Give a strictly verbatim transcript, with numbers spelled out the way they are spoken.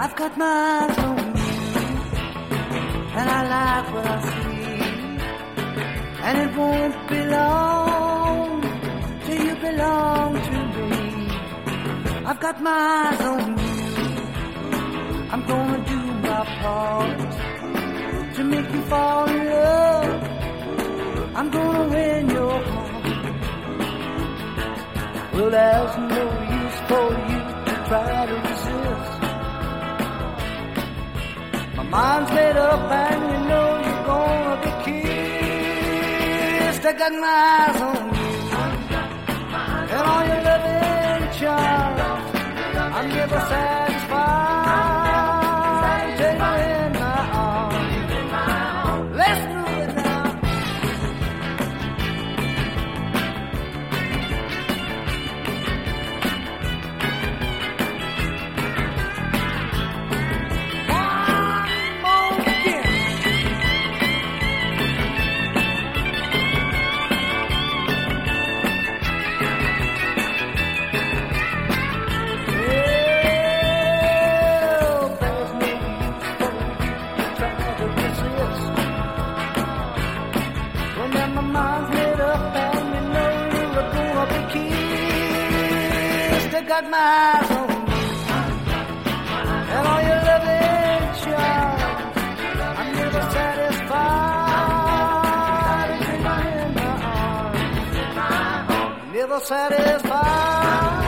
I've got my eyes on you, and I like what I see, and it won't be long till you belong to me. I've got my eyes on you, I'm gonna do my part to make you fall in love. I'm gonna win your heart. Well, there's no use for you to try to resist. My mind's made up and you know you're gonna be kissed. I got my eyes on you and all your loving charms. I'm never satisfied until you're in my arms. Let's move it now. Got my eyes on you and all your loving charms. I'm never satisfied until you're in my arms. Never satisfied.